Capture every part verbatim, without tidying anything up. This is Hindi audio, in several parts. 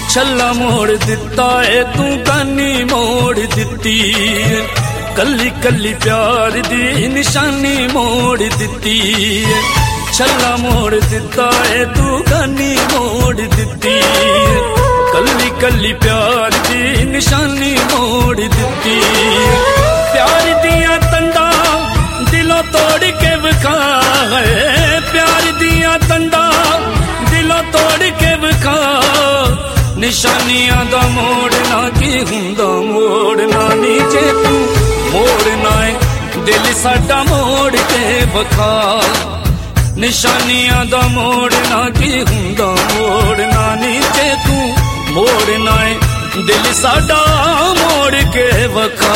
छल्ला मोड़ दिता है तू गानी मोड़ दिती, कली कली प्यार दी निशानी मोड़ दिती। छल्ला मोड़ दिता है तू गानी मोड़ दिती, कली कली प्यार दी निशानी मोड़ दिती। प्यार दिया तंदा दिलों तोड़ के विखा है, प्यार दिया तंदा दिलों तोड़ के विखा। निशानियां दा मोड़ना की हुंदा मोड़ना नीचे तू मोड़ना है दिल साडा मोड़ के विखा। निशानियां दा मोड़ना की हुंदा मोड़ना नीचे तू मोड़ना है दिल साडा मोड़ के विखा।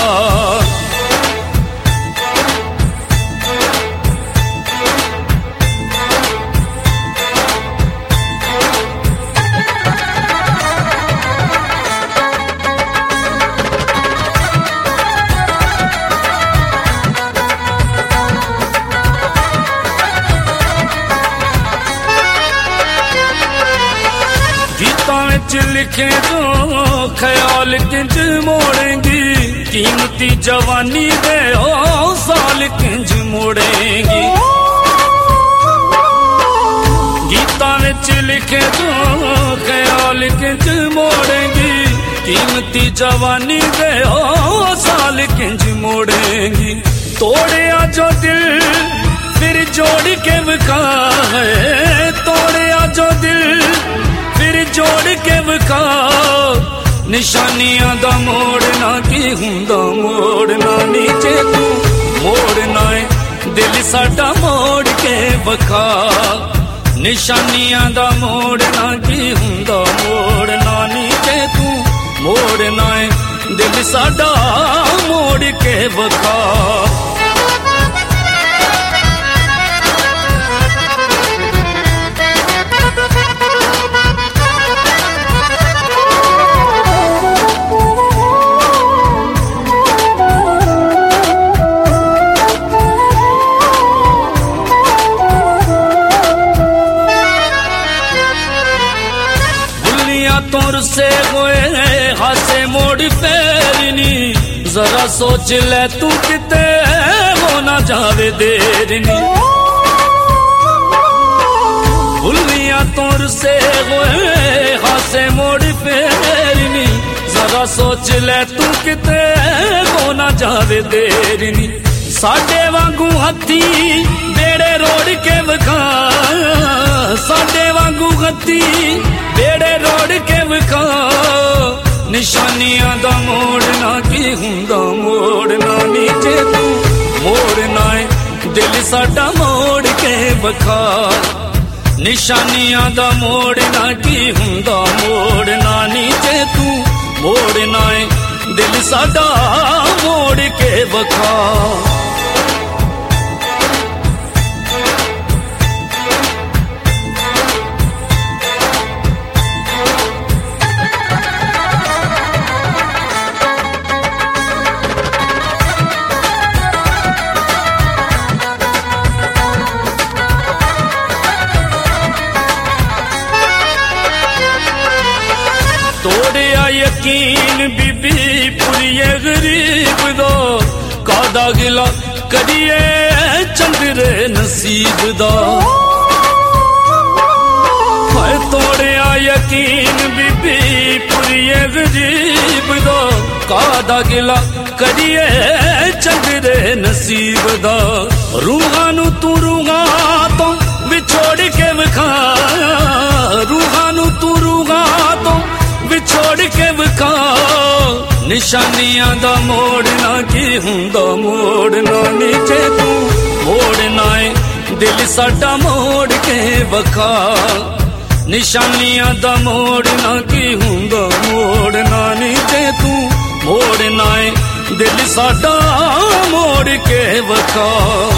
लिखे जो ख्याल किंज मोड़ेंगी, कीमती जवानी दे ओ साल किंज मोड़ेंगी। गीता विच लिखे जो ख्याल किंज मोड़ेंगी, कीमती जवानी दे ओ साल किंज मोड़ेंगी। तोड़िया जो दिल फिर जोड़ के विखा है, तोड़िया जो दिल फिर जोड़ के विखा। निशानियां दा मोड़ना की हुंदा मोड़ना नीचे तू मोड़ना है दिल साडा मोड़ के विखा। निशानियां दा मोड़ना की हुंदा मोड़ना नीचे तू मोड़ना है दिल साडा मोड़ के विखा। तोर से होए हासे मोड़ फेरनी, जरा सोच ले तू किते हो ना जावे देरनी। भूलिया तोर से होए हासे मोड़ फेरनी, जरा सोच ले तू किते हो ना जावे देरनी। साडे वांगू हथी बेड़े रोड़ के विखा, साडे वांगू हथी बेड़े रोड़ के विखा। निशानियां दा मोड़ना की हुंदा मोड़ना नीचे तू मोड़ना है दिल साडा मोड़ के विखा। निशानियां दा मोड़ना की हुंदा मोड़ना नीचे तू मोड़ना है दिल साडा मोड़ के विखा। तोड़िया यकीन बीबी पुरिये गरीब दो, कादा गिला करिए चंद्रे नसीब दा। हाय तोड़िया यकीन बीबी पुरिये गरीब दो, कादा गिला करिए चंद्रे नसीब दा। रूहानू तू रूहा तो विछोड़ के विखा, रूहानू तू रूहा तो विछोड़ के विखा। निशानियां दा मोड़ना की हुंदा मोड़ना नीचे तू मोड़ना है दिल साडा मोड़ के विखा। निशानियां दा मोड़ना की हुंदा मोड़ना नीचे तू मोड़ना है दिल साडा मोड़ के विखा।